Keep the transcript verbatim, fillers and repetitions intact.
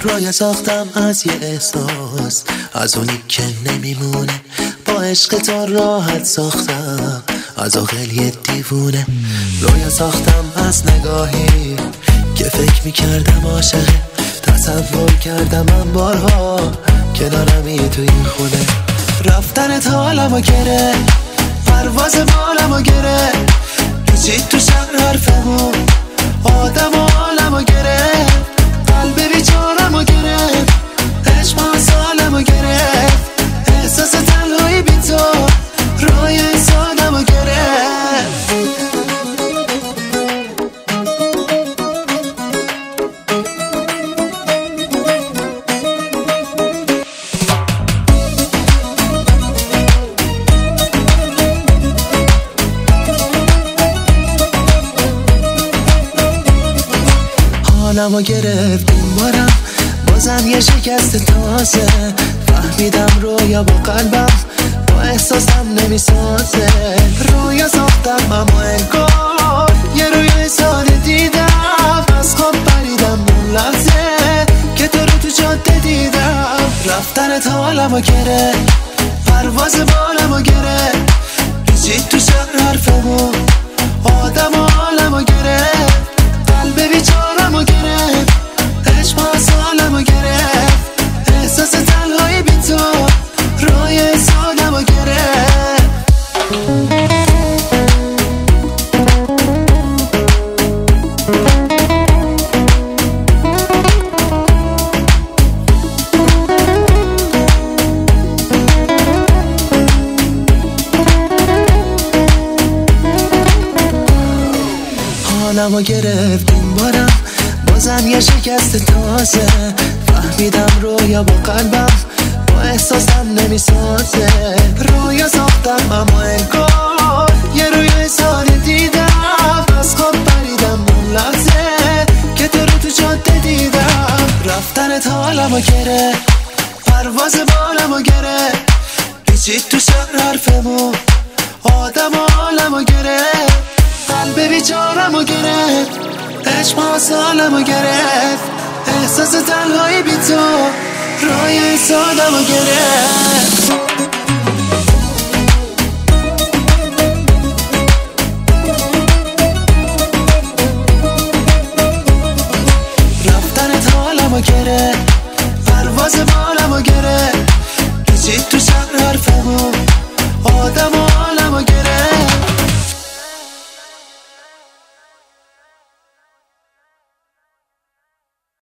رویا ساختم از یه احساس، از اونی که نمیمونه. با عشق تو راحت ساختم از عاقل یه دیوونه. رویا ساختم از نگاهی که فکر میکردم عاشقه. تصور کردم من بارها کنارمی تو این خونه. رفتنت حالمو گره، پرواز بالمو گره. پیچید تو شهر حرفمون، آدم و حالمو گره. قلب بیچارمو گره، عشق سالمو گره. احساس تنهایی بی تو روی سادمو گره. حالمو گرفت این بارم، بازم یه شکست تازه. فهمیدم رویا با قلبم با احساسم نمیسازه. رویا ساختم اما انگار یه روی ساده دیدم. از خواب پریدم اون لحظه که تو رو تو جاده دیدم. رفتنت حالمو گرفت، پرواز بالمو گرفت. پیچید تو شهر حرفمون، آدم و حالمو گرفت. قلب بیچارمو گرفت، عشق سالمو گرفت. احساس تنهایی بی تو روی سادمو گرفت. حالمو گرفت این بارم، بازم یه شکست تازه. فهمیدم رویا با قلبم با احساسم نمیسازه. رویا ساختم اما انگار یه روی ساده دیدم. از خواب پریدم اون لحظه که تو رو تو جاده دیدم. رفتنت حالمو گرفت، پرواز بالمو گرفت. پیچید تو شهر حرفمون، آدم و حالمو گرفت. قلب بیچارمو گرفت، عشق سالمو گرفت. احساس تنهایی بی تو روی سادمو گرفت.